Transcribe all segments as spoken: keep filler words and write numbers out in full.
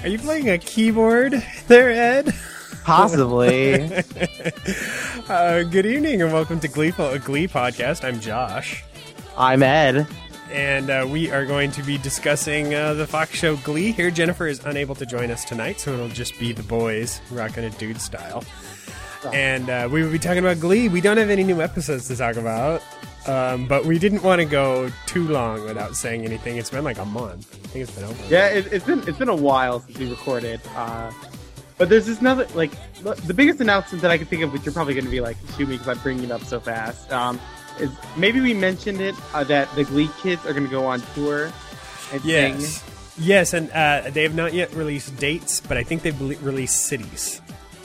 Are you playing a keyboard there, Ed? Possibly. uh, good evening and welcome to Gleeful, a Glee podcast. I'm Josh. I'm Ed. And uh, we are going to be discussing uh, the Fox show Glee here. Jennifer is unable to join us tonight, so it'll just be the boys rocking a dude style. Oh. And uh, we will be talking about Glee. We don't have any new episodes to talk about, um, but we didn't want to go too long without saying anything. It's been like a month. I think it's been over. Yeah, it, it's been it's been a while since we recorded. Uh, but there's this another, like, the biggest announcement that I can think of, which you're probably going to be like, shoot me because I'm bringing it up so fast. Um, is maybe we mentioned it uh, that the Glee kids are going to go on tour and yes. sing. Yes, and uh, they have not yet released dates, but I think they've le- released cities.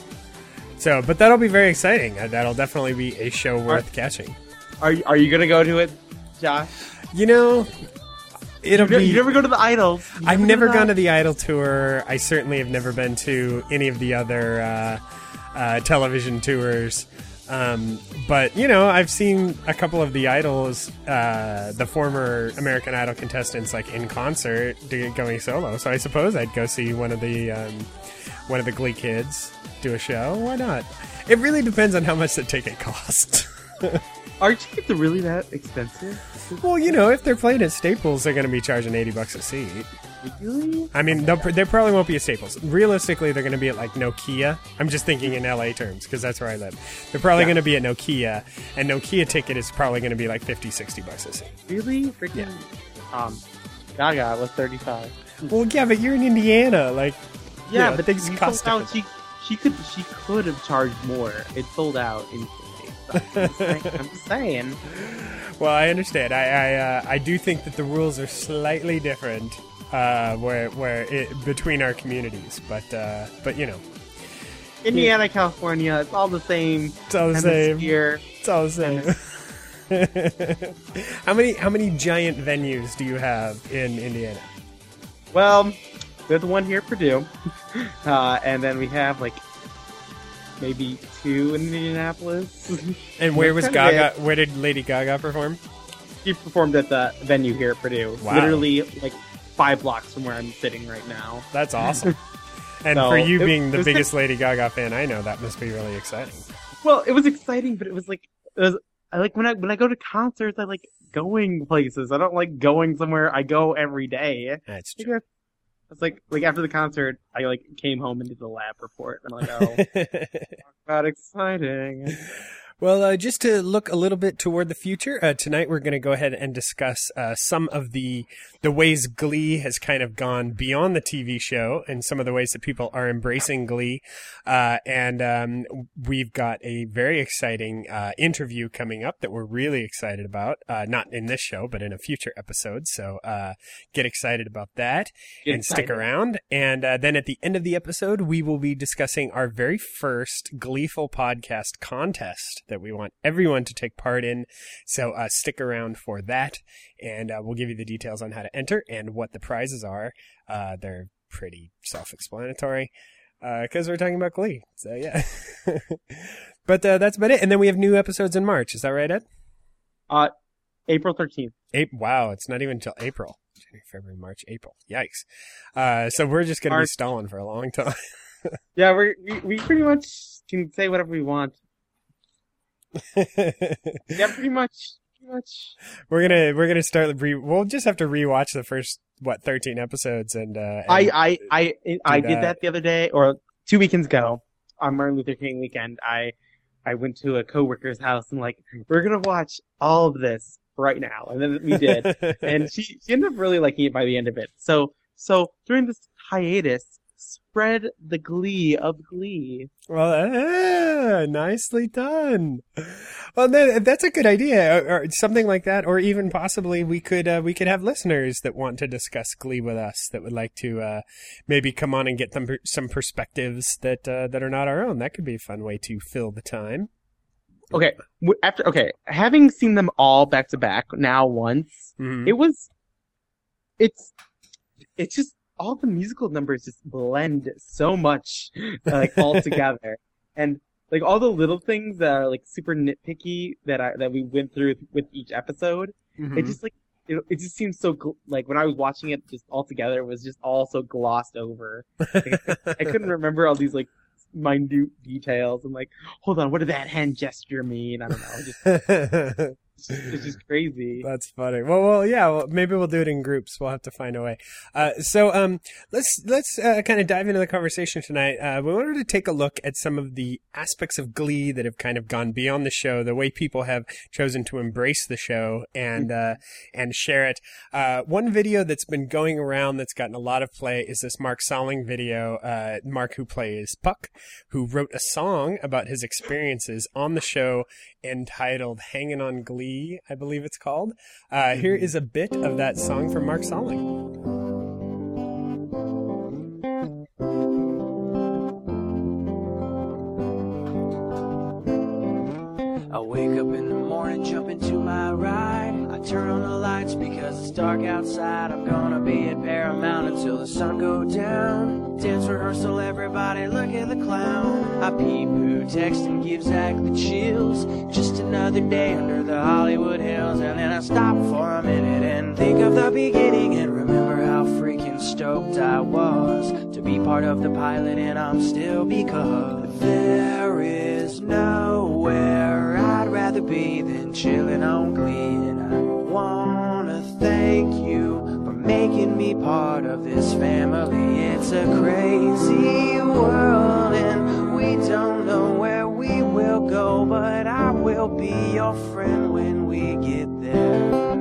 So, but that'll be very exciting. Uh, that'll definitely be a show worth are, catching. Are you, are you going to go to it, Josh? You know, it'll you, be. You never go to the Idols. You I've never to gone to the Idol tour. I certainly have never been to any of the other uh, uh, television tours. Um, but, you know, I've seen a couple of the Idols, uh, the former American Idol contestants, like, in concert do, going solo. So I suppose I'd go see one of the um, one of the Glee kids do a show. Why not? It really depends on how much the ticket costs. Are tickets really that expensive? Well, you know, if they're playing at Staples, they're going to be charging eighty bucks a seat. Really? I mean, they probably won't be at Staples. Realistically, they're going to be at, like, Nokia. I'm just thinking in L A terms, because that's where I live. They're probably yeah. going to be at Nokia, and Nokia ticket is probably going to be, like, fifty, sixty bucks a seat. Really? Freaking... Yeah. Um, Gaga was thirty-five. Well, yeah, but you're in Indiana. Like, yeah, you know, but things you cost sold out, she, she, could, she could have charged more. It sold out instantly. I'm just saying. I'm just saying. Well, I understand. I I, uh, I do think that the rules are slightly different uh, where where it, between our communities, but uh, but you know, Indiana, yeah. California, it's all the same. It's all the same. Here, it's all the same. how many how many giant venues do you have in Indiana? Well, there's one here at Purdue, uh, and then we have like maybe two in Indianapolis. And where was Gaga? Where did Lady Gaga perform? She performed at the venue here at Purdue. Wow. Literally like five blocks from where I'm sitting right now. That's awesome. And so, for you it, being the biggest Lady Gaga fan I know, that must be really exciting. Well, it was exciting, but it was like it was I like when I when I go to concerts, I like going places. I don't like going somewhere I go every day. That's true. It's like like after the concert, I like came home and did the lab report, and I'm like, oh, talk about exciting. Well, uh, just to look a little bit toward the future, uh, tonight we're going to go ahead and discuss uh, some of the the ways Glee has kind of gone beyond the T V show and some of the ways that people are embracing Glee. Uh, and um, we've got a very exciting uh, interview coming up that we're really excited about. Uh, not in this show, but in a future episode. So uh, get excited about that get and excited. Stick around. And uh, then at the end of the episode, we will be discussing our very first Gleeful podcast contest that we want everyone to take part in. So uh, stick around for that, and uh, we'll give you the details on how to enter and what the prizes are. Uh, they're pretty self-explanatory because uh, we're talking about Glee. So yeah. But uh, that's about it. And then we have new episodes in March. Is that right, Ed? Uh, April thirteenth. A- wow, it's not even until April. January, February, March, April. Yikes. Uh, so we're just going to be stalling for a long time. Yeah, we're, we we pretty much can say whatever we want. Yeah, pretty much. Pretty much. We're gonna we're gonna start. Re- we'll just have to rewatch the first what thirteen episodes, and, uh, and I I I I did that. that the other day, or two weekends ago, on Martin Luther King weekend. I I went to a coworker's house and like we're gonna watch all of this right now, and then we did, and she she ended up really liking it by the end of it. So so during this hiatus, spread the glee of Glee. Well, ah, nicely done. Well, then, that's a good idea, or, or something like that, or even possibly we could uh, we could have listeners that want to discuss Glee with us that would like to uh, maybe come on and get them some perspectives that uh, that are not our own. That could be a fun way to fill the time. Okay, after okay, having seen them all back to back now once, mm-hmm. it was, it's, it's just. All the musical numbers just blend so much, like all together, and like all the little things that are like super nitpicky that I that we went through with each episode. Mm-hmm. It just like it, it just seems so gl- like when I was watching it just all together, it was just all so glossed over. Like, I, I couldn't remember all these like minute details. I'm like, hold on, what did that hand gesture mean? I don't know. Just, it's just crazy. That's funny. Well, well, yeah. Well, maybe we'll do it in groups. We'll have to find a way. Uh, so, um, let's let's uh, kind of dive into the conversation tonight. Uh, we wanted to take a look at some of the aspects of Glee that have kind of gone beyond the show, the way people have chosen to embrace the show and uh, and share it. Uh, one video that's been going around that's gotten a lot of play is this Mark Salling video. Uh, Mark, who plays Puck, who wrote a song about his experiences on the show entitled "Hanging on Glee." I believe it's called. Uh, here is a bit of that song from Mark Salling. I wake up in the morning, jump into my ride. I turn on the lights because it's dark outside. I'm gonna be at Paramount until the sun goes down. Dance rehearsal, everybody look at the clown. I peep who text and give Zach the chills. Just another day under the Hollywood hills. And then I stop for a minute and think of the beginning and remember how freaking stoked I was to be part of the pilot, and I'm still, because there is nowhere I'd rather be than chilling on Glee. And I wanna thank you for making me part of this family. It's a crazy world and we don't know where we will go, but I will be your friend when we get there.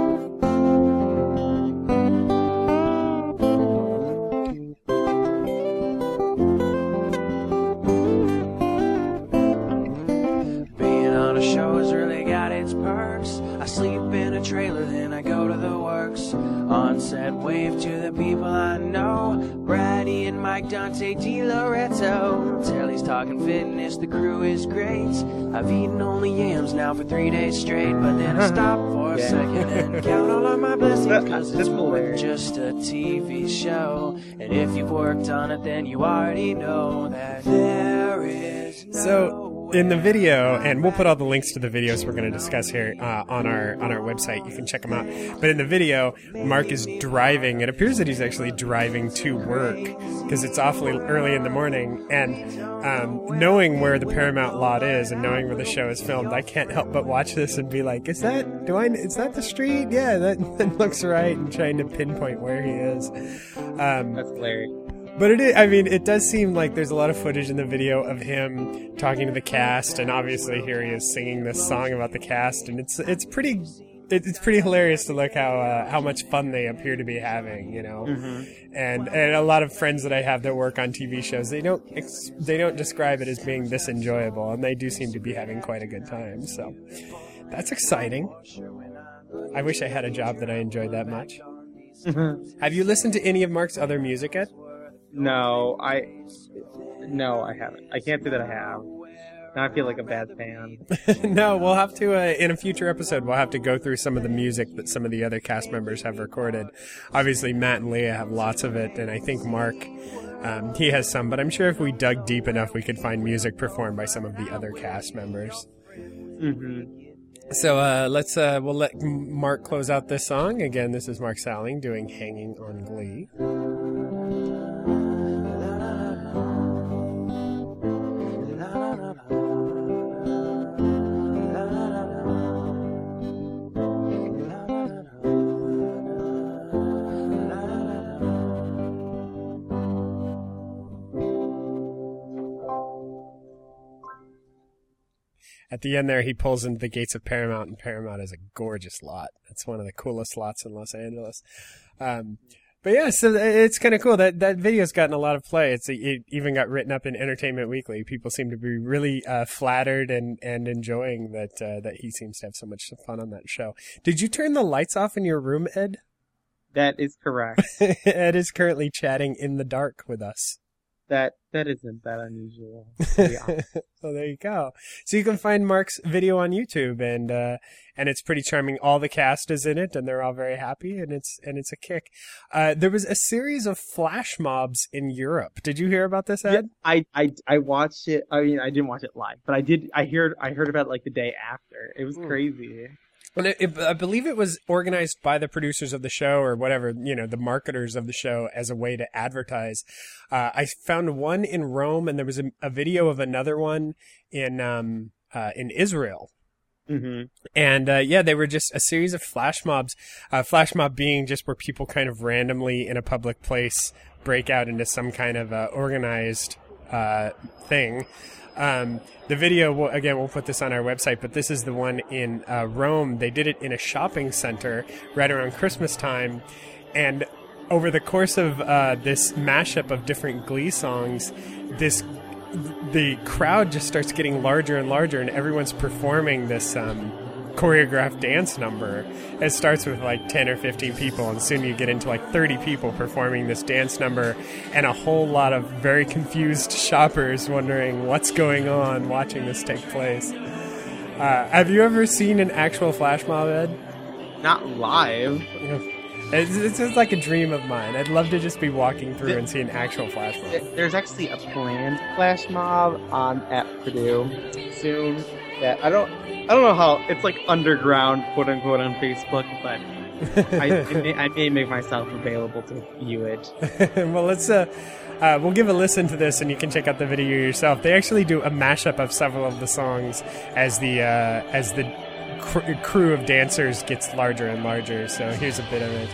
I sleep in a trailer, then I go to the works. On set, wave to the people I know. Brady and Mike, Dante, Di Loretto. Telly's talking fitness, the crew is great. I've eaten only yams now for three days straight. But then I stop for a Yeah. second and count all of my blessings, cause That's it's more than hilarious. just a T V show. And if you've worked on it, then you already know that there is no So in the video, and we'll put all the links to the videos we're going to discuss here uh, on our on our website. You can check them out. But in the video, Mark is driving. It appears that he's actually driving to work because it's awfully early in the morning. And um, knowing where the Paramount lot is and knowing where the show is filmed, I can't help but watch this and be like, "Is that do I? Is that the street? Yeah, that, that looks right." And trying to pinpoint where he is. Um, That's hilarious. But it is, I mean, it does seem like there's a lot of footage in the video of him talking to the cast, and obviously here he is singing this song about the cast, and it's it's pretty it, it's pretty hilarious to look how uh, how much fun they appear to be having, you know. Mm-hmm. And and a lot of friends that I have that work on T V shows, they don't ex- they don't describe it as being this enjoyable, and they do seem to be having quite a good time. So that's exciting. I wish I had a job that I enjoyed that much. Have you listened to any of Mark's other music, Ed? No, I no, I haven't. I can't say that I have. Now I feel like a bad fan. No, we'll have to, uh, in a future episode, we'll have to go through some of the music that some of the other cast members have recorded. Obviously, Matt and Leah have lots of it, and I think Mark, um, he has some, but I'm sure if we dug deep enough, we could find music performed by some of the other cast members. Mm-hmm. So uh, let's, uh, we'll let Mark close out this song. Again, this is Mark Salling doing Hanging on Glee. At the end there, he pulls into the gates of Paramount, and Paramount is a gorgeous lot. It's one of the coolest lots in Los Angeles. Um, but yeah, so it's kind of cool. That that video's gotten a lot of play. It's it even got written up in Entertainment Weekly. People seem to be really uh, flattered and, and enjoying that uh, that he seems to have so much fun on that show. Did you turn the lights off in your room, Ed? That is correct. Ed is currently chatting in the dark with us. That that isn't that unusual. To be honest. So there you go. So you can find Mark's video on YouTube, and uh, and it's pretty charming. All the cast is in it, and they're all very happy, and it's and it's a kick. Uh, there was a series of flash mobs in Europe. Did you hear about this, Ed? Yeah, I, I I watched it. I mean, I didn't watch it live, but I did. I heard I heard about it like the day after. It was Hmm. crazy. And it, it, I believe it was organized by the producers of the show or whatever, you know, the marketers of the show as a way to advertise. Uh, I found one in Rome, and there was a, a video of another one in um, uh, in Israel. Mm-hmm. And uh, yeah, they were just a series of flash mobs. Uh, flash mob being just where people kind of randomly in a public place break out into some kind of uh, organized uh, thing. Um, the video, will, again, we'll put this on our website, but this is the one in uh, Rome. They did it in a shopping center right around Christmas time. And over the course of uh, this mashup of different Glee songs, this the crowd just starts getting larger and larger, and everyone's performing this um, choreographed dance number. It starts with like ten or fifteen people, and soon you get into like thirty people performing this dance number, and a whole lot of very confused shoppers wondering what's going on watching this take place. Uh, have you ever seen an actual flash mob, Ed? Not live. It's, it's just like a dream of mine. I'd love to just be walking through and see an actual flash mob. There's actually a planned flash mob on at Purdue soon. That I don't, I don't know how it's like underground, quote unquote, on Facebook, but I, I, may, I may make myself available to view it. Well, let's uh, uh, we'll give a listen to this, and you can check out the video yourself. They actually do a mashup of several of the songs as the uh, as the cr- crew of dancers gets larger and larger. So here's a bit of it.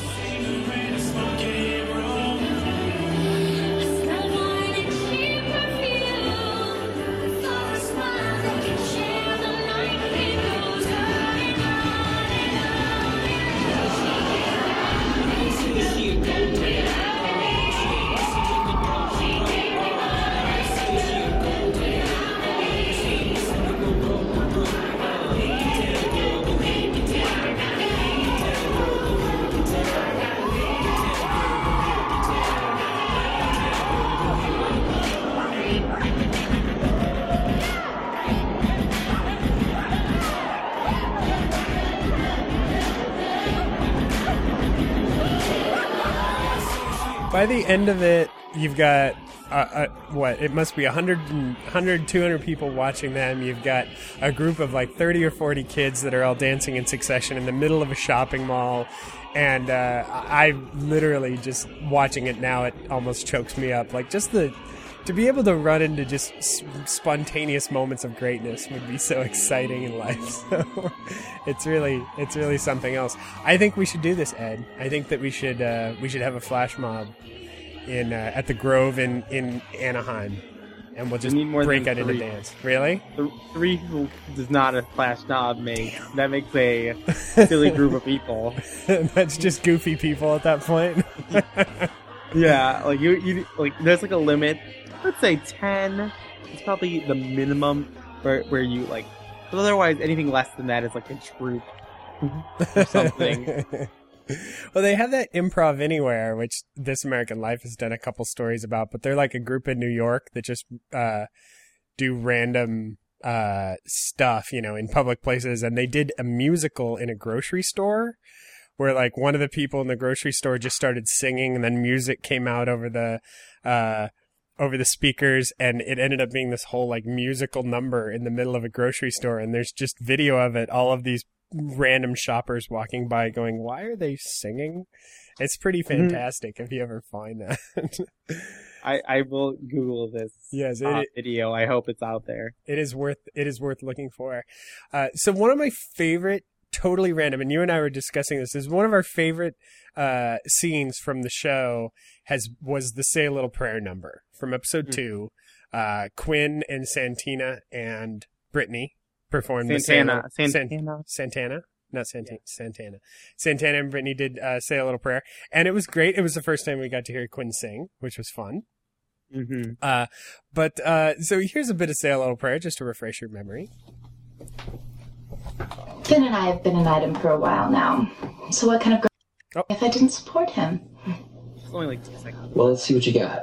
By the end of it, you've got, uh, uh, what, it must be one hundred, one hundred, two hundred people watching them. You've got a group of like thirty or forty kids that are all dancing in succession in the middle of a shopping mall. And uh, I literally just watching it now, it almost chokes me up. Like just the, to be able to run into just spontaneous moments of greatness would be so exciting in life. So it's really, it's really something else. I think we should do this, Ed. I think that we should, uh, we should have a flash mob in uh, at the Grove in, in Anaheim, and we'll just need more break than out into three. dance. Really? The three who does not a flash mob make. That makes a silly group of people. That's just goofy people at that point. Yeah, like you, you, like there's like a limit. Let's say ten. It's probably the minimum where where you like. But otherwise, anything less than that is like a troop or something. Well, they have that Improv Anywhere, which This American Life has done a couple stories about, but they're like a group in New York that just uh, do random uh, stuff, you know, in public places. And they did a musical in a grocery store where like one of the people in the grocery store just started singing, and then music came out over the uh, over the speakers, and it ended up being this whole like musical number in the middle of a grocery store. And there's just video of it, all of these random shoppers walking by going, why are they singing? It's pretty fantastic. Mm-hmm. If you ever find that. I, I will Google this yes, uh, it, video. I hope it's out there. It is worth it is worth looking for. Uh, so one of my favorite, totally random, and you and I were discussing this, is one of our favorite uh, scenes from the show has was the Say a Little Prayer number from episode mm-hmm. two. Uh, Quinn and Santina and Brittany performed Santana. the Say a Little, Santana. San, Santana. Not Santana. Yeah. Santana. Santana and Brittany did uh, Say a Little Prayer, and it was great. It was the first time we got to hear Quinn sing, which was fun. Mm-hmm. Uh, but uh, so here's a bit of Say a Little Prayer just to refresh your memory. Finn and I have been an item for a while now. So what kind of girl oh. if I didn't support him? It's only like two seconds. Well, let's see what you got.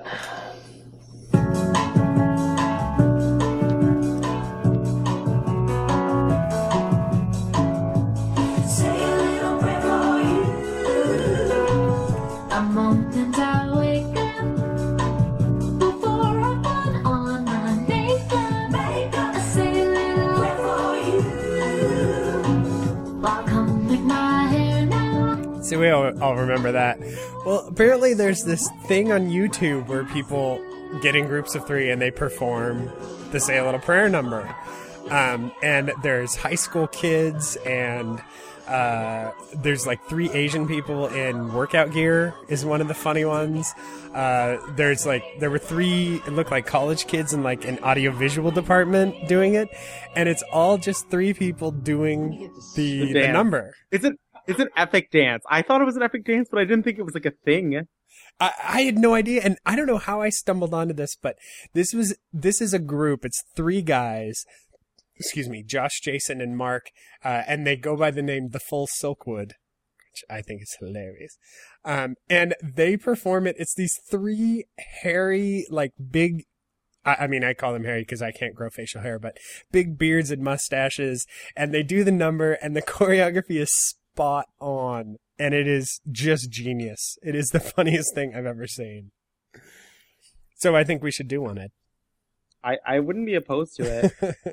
So we all, all remember that. Well, apparently there's this thing on YouTube where people get in groups of three and they perform the Say a Little Prayer number. Um, and there's high school kids and uh, there's like three Asian people in workout gear is one of the funny ones. Uh, there's like, there were three, it looked like college kids in like an audiovisual department doing it. And it's all just three people doing the, the number. It's an, it's an epic dance. I thought it was an epic dance, but I didn't think it was like a thing. I, I had no idea, and I don't know how I stumbled onto this, but this was this is a group. It's three guys, excuse me, Josh, Jason, and Mark, uh, and they go by the name The Full Silkwood, which I think is hilarious. Um, and they perform it. It's these three hairy, like big. I, I mean, I call them hairy because I can't grow facial hair, but big beards and mustaches, and they do the number, and the choreography is spot on. And it is just genius. It is the funniest thing I've ever seen. So I think we should do one, Ed. I, I wouldn't be opposed to it.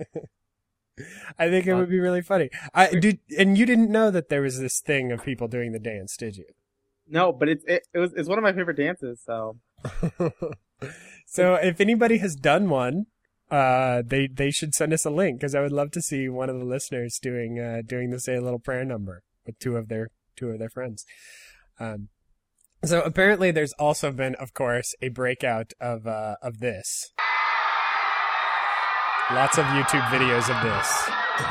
I think it would be really funny. I did, and you didn't know that there was this thing of people doing the dance, did you? No, but it's it, it was it's one of my favorite dances. So, so if anybody has done one, uh, they they should send us a link because I would love to see one of the listeners doing uh, doing the Say a Little Prayer number with two of their. two of their friends. Um, so apparently there's also been, of course, a breakout of, uh, of this. Lots of YouTube videos of this.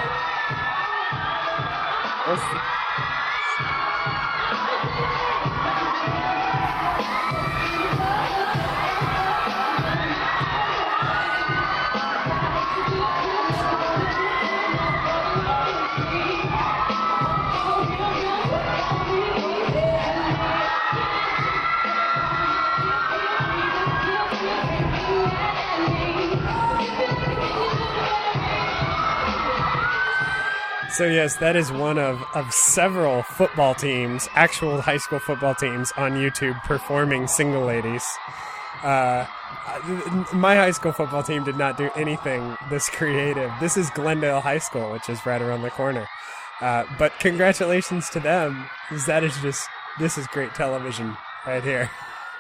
So yes, that is one of, of several football teams, actual high school football teams on YouTube performing Single Ladies. Uh, my high school football team did not do anything this creative. This is Glendale High School, which is right around the corner. Uh, but congratulations to them, because that is just, this is great television right here.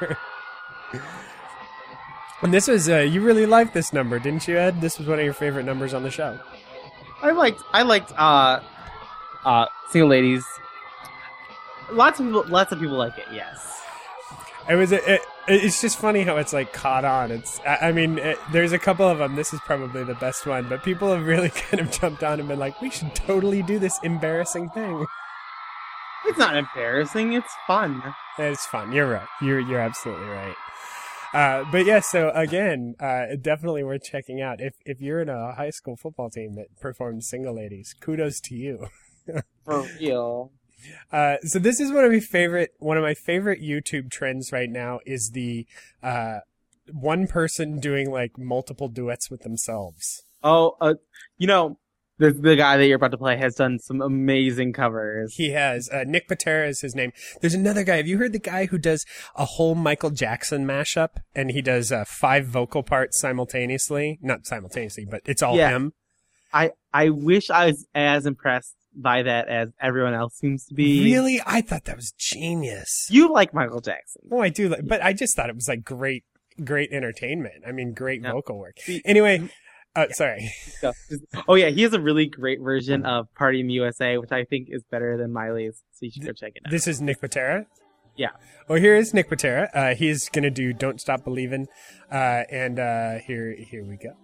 And this was, uh, you really liked this number, didn't you, Ed? This was one of your favorite numbers on the show. I liked, I liked, uh, uh, Single Ladies. Lots of people, lots of people like it. Yes. It was. It, it, it's just funny how it's like caught on. It's. I, I mean, it, there's a couple of them. This is probably the best one, but people have really kind of jumped on and been like, "We should totally do this embarrassing thing." It's not embarrassing. It's fun. It's fun. You're right. You're you're absolutely right. Uh, but yeah, so again, uh, definitely worth checking out. If if you're in a high school football team that performs Single Ladies, kudos to you. For real. Uh, so this is one of my favorite, one of my favorite YouTube trends right now is the, uh, one person doing like multiple duets with themselves. Oh, uh, you know, the the guy that you're about to play has done some amazing covers. He has. Uh, Nick Patera is his name. There's another guy. Have you heard the guy who does a whole Michael Jackson mashup? And he does uh, five vocal parts simultaneously. Not simultaneously, but it's all yeah. him. I I wish I was as impressed by that as everyone else seems to be. Really? I thought that was genius. You like Michael Jackson. Oh, I do. Like, but I just thought it was like great, great entertainment. I mean, great no. vocal work. Anyway. Uh, yeah. Sorry. Oh yeah, he has a really great version of Party in the U S A, which I think is better than Miley's. So you should go check it out. This is Nick Patera? Yeah. Well, here is Nick Patera. Uh, he's gonna do "Don't Stop Believin'," uh, and uh, here, here we go.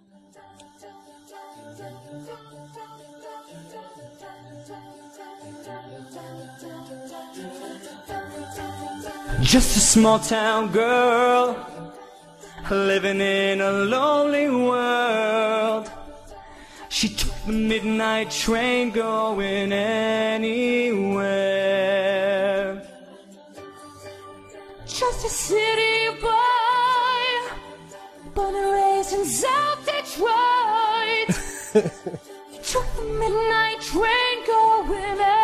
Just a small town girl living in a lonely world. She took the midnight train going anywhere. Just a city boy, born and raised in South Detroit. Took the midnight train going anywhere.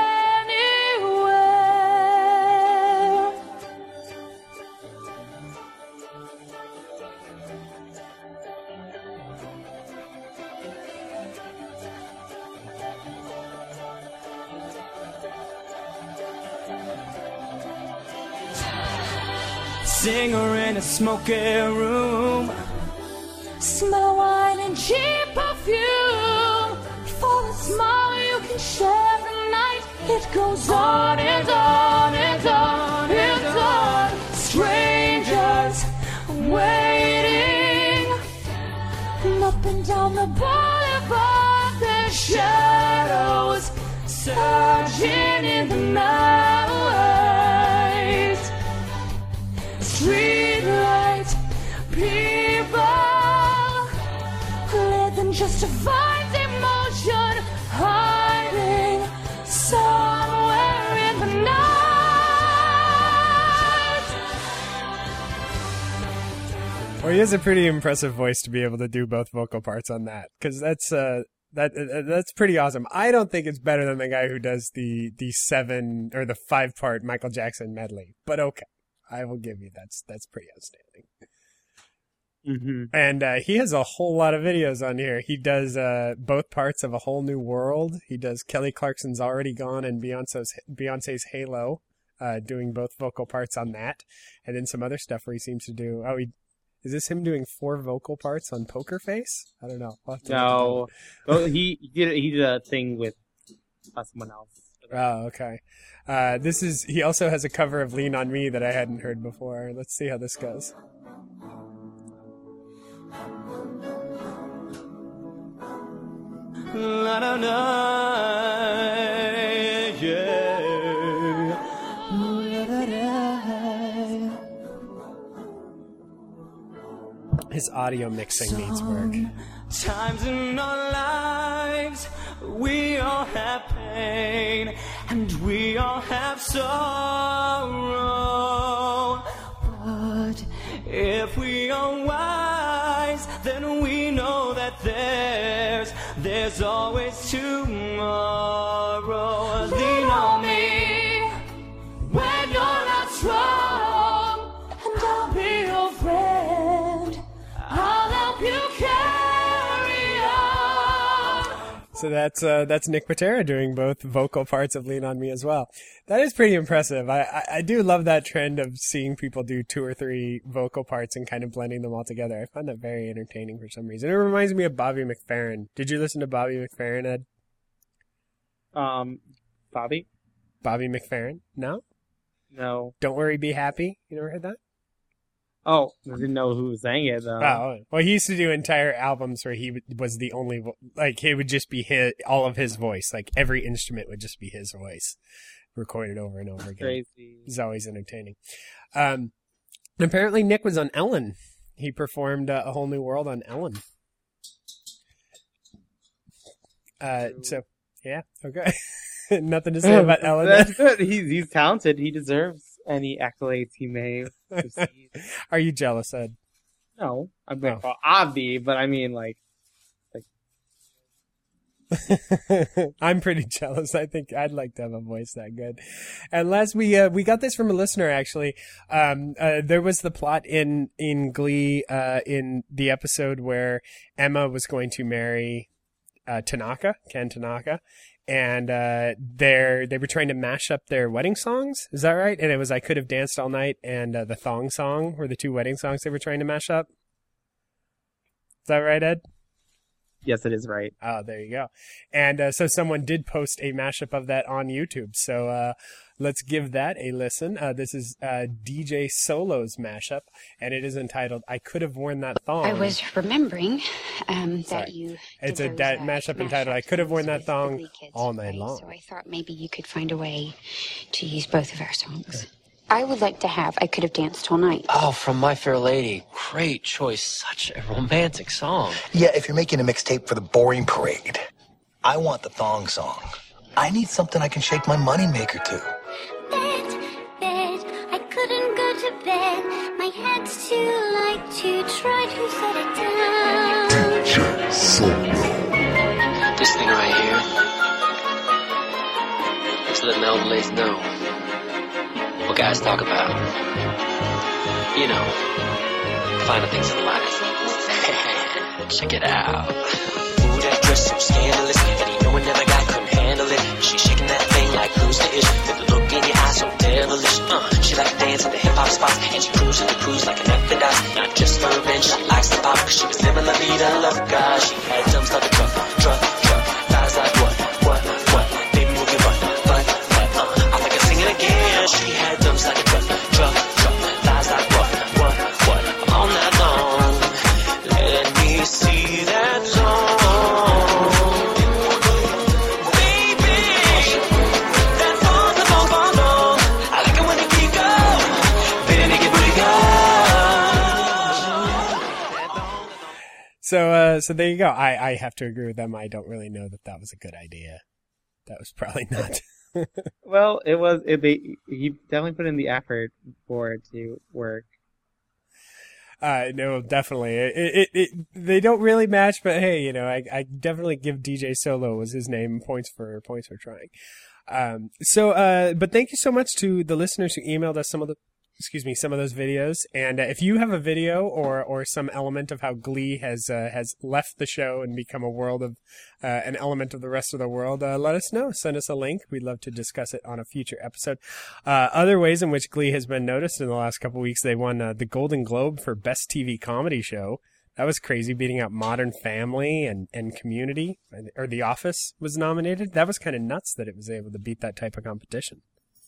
singer in a smoky room. Smell wine and cheap perfume. For a smile you can share the night. It goes on and on and on and on. Strangers waiting. And up and down the boulevard, there's shadows surging in the night. Streetlight people, living just to find emotion, hiding somewhere in the night. Well, he has a pretty impressive voice to be able to do both vocal parts on that, because that's uh that uh, that's pretty awesome. I don't think it's better than the guy who does the the seven or the five part Michael Jackson medley, but okay, I will give you that's that's pretty outstanding. Mm-hmm. And uh, he has a whole lot of videos on here. He does uh, both parts of A Whole New World. He does Kelly Clarkson's Already Gone and Beyonce's, Beyonce's Halo, uh, doing both vocal parts on that. And then some other stuff where he seems to do... Oh, he, is this him doing four vocal parts on Poker Face? I don't know. We'll have to No. Oh, he, he, did, he did a thing with uh, someone else. Oh, okay. Uh, this is... He also has a cover of Lean On Me that I hadn't heard before. Let's see how this goes. La da da, yeah. La da da. His audio mixing needs work. Times in our lives, we all have pain, and we all have sorrow. But if we are wise, then we know that there's There's always tomorrow. Lean on me when you're not strong, and I'll be your friend. I'll help you carry on. So that's uh, that's Nick Patera doing both vocal parts of Lean On Me as well. That is pretty impressive. I, I, I do love that trend of seeing people do two or three vocal parts and kind of blending them all together. I find that very entertaining for some reason. It reminds me of Bobby McFerrin. Did you listen to Bobby McFerrin, Ed? Um, Bobby? Bobby McFerrin? No? No. Don't Worry, Be Happy? You never heard that? Oh, I didn't know who sang it, though. Oh, well, he used to do entire albums where he w- was the only, vo- like, it would just be his, all of his voice. Like, every instrument would just be his voice, recorded over and over again. Crazy. He's always entertaining. Um, and apparently Nick was on Ellen. He performed uh, A Whole New World on Ellen. Uh, so, yeah, okay. Nothing to say about Ellen. That's good. He's, he's talented. He deserves any accolades he may receive. Are you jealous, Ed? No. I'm like, Oh. well, I'd be, but I mean, like, I'm pretty jealous. I think I'd like to have a voice that good. And last we uh, we got this from a listener actually. Um, uh, there was the plot in in Glee uh, in the episode where Emma was going to marry uh, Tanaka, Ken Tanaka, and uh, they they were trying to mash up their wedding songs. Is that right? And it was I Could Have Danced All Night and uh, the Thong Song were the two wedding songs they were trying to mash up. Is that right, Ed? yes, it is right. Oh, there you go. And uh, so someone did post a mashup of that on YouTube. So uh, let's give that a listen. Uh, this is uh, D J Solo's mashup, and it is entitled "I Could Have Worn That Thong." I was remembering um, Sorry. that you. It's did a those, da- uh, mashup entitled "I Could Have Worn That with Thong" the Glee Kids, all night right? long. So I thought maybe you could find a way to use both of our songs. I would like to have "I Could Have Danced All Night." Oh, from My Fair Lady. Great choice. Such a romantic song. Yeah, if you're making a mixtape for the boring parade, I want the thong song. I need something I can shake my moneymaker to. Bed, bed, I couldn't go to bed. My head's too light to try to set it down. D J Solo. This thing right here. It's letting all the ladies know what guys talk about. You know, finer things in life. Check it out. Ooh, that dress so scandalous, and you know another guy couldn't handle it. She's shaking that thing like who's the ish? With the look in your eyes so devilish. foolish. Uh, she like to dance at the hip hop spots, and she cruise and cruise like an F Not just for revenge, she likes the pop, cause she was living la vida loca. She had dumps like a truck, truck, truck. Thighs like what, what, what? Baby, move your butt, butt, butt. Uh, I like her singing again. She had dumps like a truck, truck, truck. Thighs like what, what, what? I'm all night long. Let me see that zone. So, uh, so there you go. I, I have to agree with them. I don't really know that that was a good idea. That was probably not. Well, it was. It, they he definitely put in the effort for it to work. Uh, no, definitely. It, it, it, they don't really match, but hey, you know, I, I definitely give D J Solo was his name points for points for trying. Um, so, uh, but thank you so much to the listeners who emailed us some of the. Excuse me, some of those videos. And uh, if you have a video or or some element of how Glee has uh, has left the show and become a world of uh, an element of the rest of the world, uh, let us know. Send us a link. We'd love to discuss it on a future episode. Uh, other ways in which Glee has been noticed in the last couple of weeks, they won uh, the Golden Globe for Best T V Comedy Show. That was crazy, beating out Modern Family and, and Community, or The Office was nominated. That was kind of nuts that it was able to beat that type of competition.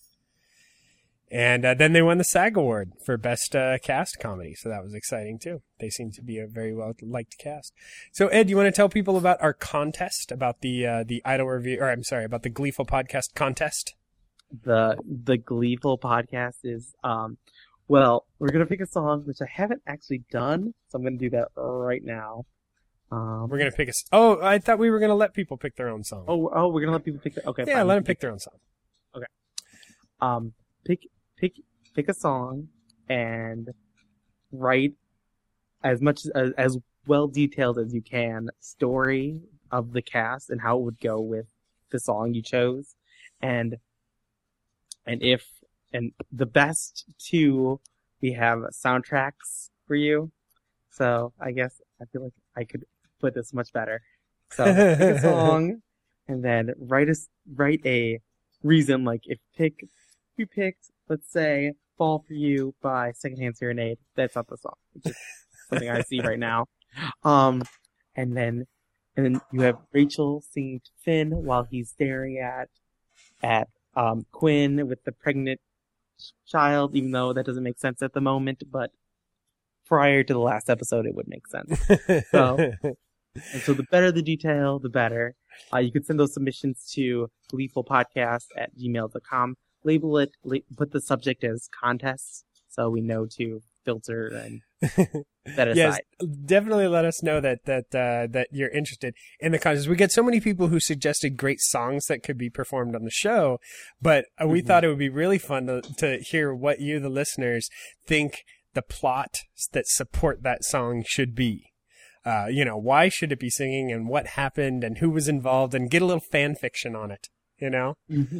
And uh, then they won the SAG Award for Best uh, Cast Comedy, so that was exciting too. They seem to be a very well-liked cast. So, Ed, you want to tell people about our contest, about the uh, the Idol Review, or I'm sorry, about the Gleeful Podcast contest? The the Gleeful Podcast is, um, well, we're gonna pick a song which I haven't actually done, so I'm gonna do that right now. Um, we're gonna pick a. Oh, I thought we were gonna let people pick their own song. Oh, oh, we're gonna let people pick. Their, okay, yeah, fine. let them pick their own song. Okay. Um, pick. Pick pick a song and write as much as, as well detailed as you can story of the cast and how it would go with the song you chose, and and if and the best two we have soundtracks for you. So I guess I feel like I could put this much better. So pick a song and then write a write a reason, like if pick you picked. Let's say Fall For You by Secondhand Serenade. That's not the song. It's just something I see right now. Um, and then, and then you have Rachel singing to Finn while he's staring at, at, um, Quinn with the pregnant child, even though that doesn't make sense at the moment, but prior to the last episode, it would make sense. So, and so the better the detail, the better. Uh, you can send those submissions to gleefulpodcast at gmail dot com. Label it, put the subject as contests, so we know to filter and set aside. Yes, definitely let us know that that uh, that you're interested in the contest. We get so many people who suggested great songs that could be performed on the show, but uh, we mm-hmm. thought it would be really fun to to hear what you, the listeners, think the plot that support that song should be. Uh, you know, why should it be singing, and what happened, and who was involved, and get a little fan fiction on it. You know,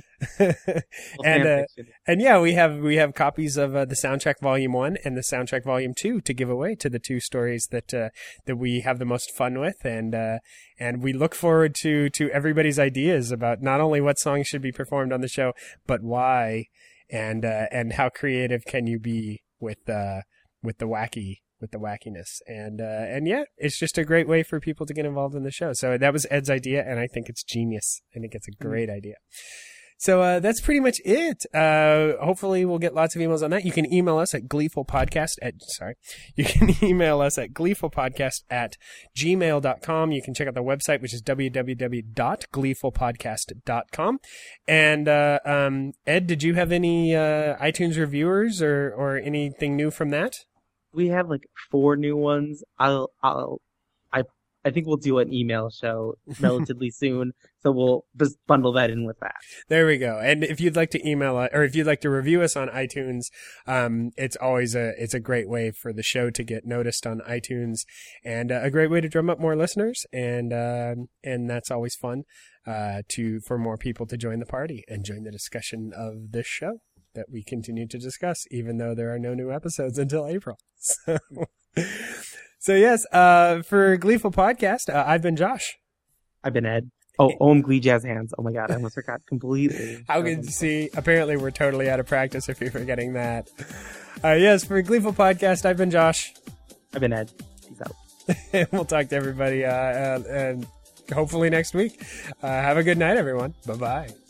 and uh, and yeah, we have we have copies of uh, the soundtrack volume one and the soundtrack volume two to give away to the two stories that uh, that we have the most fun with, and uh, and we look forward to to everybody's ideas about not only what songs should be performed on the show, but why, and uh, and how creative can you be with uh, with the wacky. with the wackiness. And, uh, and yeah, it's just a great way for people to get involved in the show. So that was Ed's idea, and I think it's genius. I think it's a great mm. idea. So, uh, that's pretty much it. Uh, hopefully we'll get lots of emails on that. You can email us at gleefulpodcast at, sorry, you can email us at gleefulpodcast at gmail dot com. You can check out the website, which is w w w dot gleefulpodcast dot com. And, uh, um, Ed, did you have any, uh, iTunes reviewers or, or anything new from that? We have like four new ones. I'll, I'll, I, I think we'll do an email show relatively soon. So we'll just bundle that in with that. There we go. And if you'd like to email us, or if you'd like to review us on iTunes, um, it's always a, it's a great way for the show to get noticed on iTunes, and uh, a great way to drum up more listeners. And, uh, and that's always fun, uh, to, for more people to join the party and join the discussion of this show that we continue to discuss, even though there are no new episodes until April. So, so yes, uh, for Gleeful Podcast, uh, I've been Josh. I've been Ed. Oh, Om Glee Jazz Hands. Oh my god, I almost forgot completely. How can you see? Apparently, we're totally out of practice if you're forgetting that. Uh, yes, for Gleeful Podcast, I've been Josh. I've been Ed. Peace out. And we'll talk to everybody uh, uh, and hopefully next week. Uh, have a good night, everyone. Bye-bye.